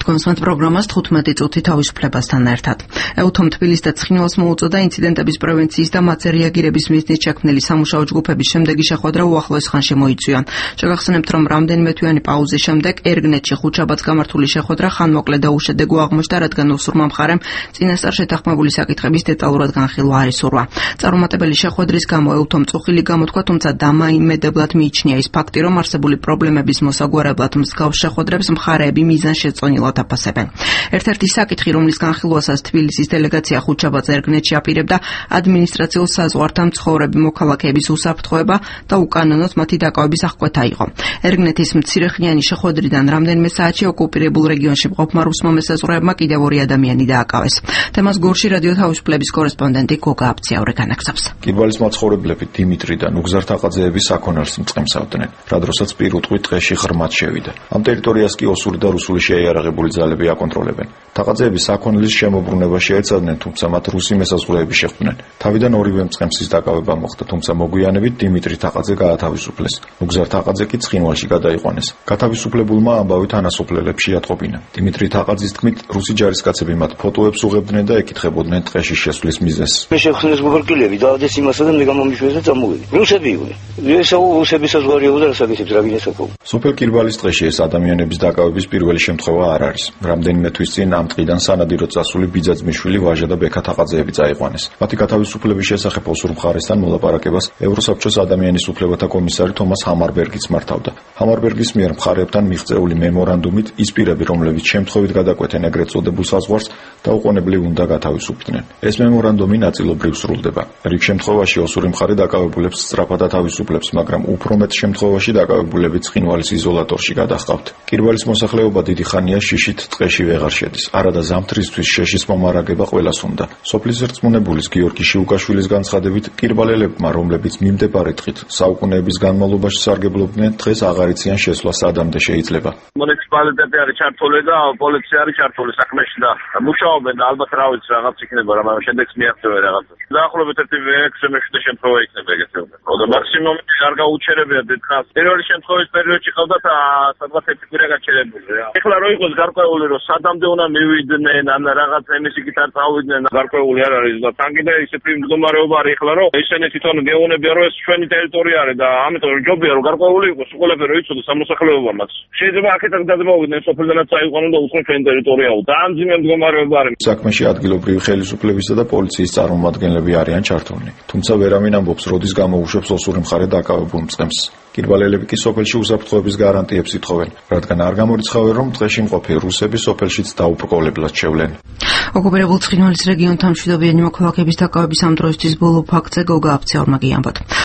გონსმათ პროგრამას 15 წუთი თავისუფლებასთან ერთად. ეუთომ თბილისს და ცხინვალს მოუწოდა ინციდენტების პრევენციის და მათზე რეაგირების მიზნით შექმნილი სამუშაო ჯგუფების შემდეგი შეხვედრა უახლოეს ხანში მოიწვია. შეგახსენებთ, რომ რამდენიმე თვიანი პაუზის შემდეგ ერგნეტში ხუთშაბათს გამართული შეხვედრა ხანმოკლე და უშედეგო აღმოჩნდა, რადგან უსურმა მხარემ წინასწარ შეთანხმებული საკითხების დეტალურად განხილვა არ ისურვა. წარუმატებელი შეხვედრის გამო ეუთომ წუხილი გამოთქვა, თუმცა დამაიმედებლად მიიჩნია ის ფაქტი, რომ არსებული პრობლემების მოსაგვარებლად მსგავს შეხვედრებს მხარეები მიზანშეწონილად აფასებენ. ერთ-ერთი საკითხი, რომლის განხილვასაც თბილისის დელეგაცია ხუთშაბათს ერგნეტში აპირებდა, ადმინისტრაციულ საზღვართან მცხოვრები მოქალაქეების უსაფრთხოება და უკანონოდ მათი დაკავების აღკვეთა იყო. ერგნეთის მცირეხნიანი შეხვედრიდან რამდენიმე საათში ოკუპირებულ რეგიონში მყოფმა რუსმა მესაზღვრეებმა კიდევ 2 ადამიანი დააკავეს. თემას გორში რადიო თავისუფლების კორესპონდენტი გოგა აბციაური განაგზავს. კირბალის მაცხოვრებლები დიმიტრი და ნუგზარ თაყაძეები საქონელს მწყემსავდნენ, რადროსაც პირუტყვი ტყეში ღრმად შევიდა. ამ ტერიტორიას კი ოსური და რუსული შეიარაღებული ძალები აკონტროლებენ. თაყაძეები საქონლის შემოbrunებაში ეცადნენ, თუმცა მათ რუსი მესაზღვრეები შეხვდნენ. თავიდან ორივე მწყემსის დაკავება მოხდა, თუმცა მოგვიანებით დიმიტრი თაყაძე გაათავისუფლეს. ნუგზარ თაყაძე კი ცხინვალში გადაიყვანეს. გათავისუფლებულმა ამბავი თანასოფლელებს შეატყობინა. დიმიტრი თაყაძის თქმით, რუსი ჯარისკაცები მათ ფოტოებს უღებდნენ და ეკითხებოდნენ ტყეში შესვლის მიზეზს. მე შევხსნეს მოვარკილები დაადეს იმასა და მე გამომიშვეს და წამოვედი. რუსები იყვნენ. ესაო რუსების საზღვარიაო და რასაკეთებს რა გინესაკო. სოფელ კირბალის ტყეში ეს ადამიანების დაკავების პირველი შემთხვევა არ არის. რამდენიმე თვის წინ ამ ტყიდან სანადიროდ წასული ბიძაძმიშვილი ვაჟა და ბექა თაყაძეები წაიყვანეს. მათი გათავისუფლების შესახებ ოსურ მხარესთან მოლაპარაკებას ევროსაბჭოს ადამიანის უფლებათა კომისარი თომას ჰამარბერგიც მართავდა. ჰამარბერგის მიერ მხარეებთან მიღწეული მემორანდუმით ის პირები, რომლებიც შემთხვევით გადაკვენენ ეგრეთ წოდებულ საზღვარს, დაუყოვნებლივ უნდა გათავისუფლდნენ. ეს მემორანდუმი ნაწილობრივ სრულდება. რიგ შემთხვევაში ოსური მხარე დაკავებულებს სწრაფად ათავისუფლებს, მაგრამ უფრო მეტ შემთხვევაში დაკავებულები ცხინვალის იზოლატორში გადაჰყავთ. კირბალის მოსახლეობა დიდი ხანია შიშით ტყეში ვეღარ შედის. არადა ზამთრისთვის შეშის მომარაგება ყველას უნდა. სოფლის რწმუნებულის გიორგი შიუკაშვილის განცხადებით, კირბალელებმა, რომლებიც მიმდებარე ტყით საუკუნეების განმავლობაში სარგებლობდნენ, დღეს აღარ იციან შესვლა სადამდე შეიძლება. მუნიციპალიტეტი არის ჩართული და პოლიცია არის ჩართული საქმეში და მუშაობენ და ალბათ რა ვიცი რაღაც იქნება, მაგრამ შემდეგს მიაღწევენ რაღაცა. დაახლოებით 1-7 შემთხვევა იქნება ეგეთი. და მაქსიმუმი არ გაუჩერებია დიდხანს. პირველი შემთხვევის პერიოდში ყავდათ სადღაც 1 კვირა გაჩერებული. ეხლა რო იყოს გარკვეული, რომ სადამდე უნდა მივიდნენ, ან რაღაც ემისიკით არ წავიდნენ, გარკვეული არ არის და თან კიდე ისეთი მდგომარეობა არის ეხლა, რომ ისინი თვითონ გეუბნებიან, რომ ეს ჩვენი ტერიტორია არის და ამიტომ ჯობია რომ გარკვეული იყოს ყველაფერი იცოდეს სამოსახლეობამაც. შეიძლება აქეთაც გადმოვიდნენ, სოფელდანაც წაიყვანონ და უცხო ჩვენი ტერიტორიაო. და ამ ძიმე მდგომარეობა არის. საქმეში ადგილობრივი ხელისუფლებისა და პოლიციის წარმომადგენლები არიან ჩართულნი. თუმცა ვერავინ ამბობს, როდის გამოუშვებს ოსური მხარე დაკავებულ მწყემსს. კირბალელები კი სოფელში უსაფრთხოების გარანტიებს ითხოვენ, რადგან არ გამორიცხავენ, რომ ტყეში მყოფი რუსები სოფელშიც დაუბრკოლებლად შევლენ. ოკუპირებულ ცხინვალის რეგიონთან მშვიდობიანი მოქალაქეების დაკავების ამ დროისთვის ბოლო ფაქტზე გოგა აბციაურმა გიამბოთ.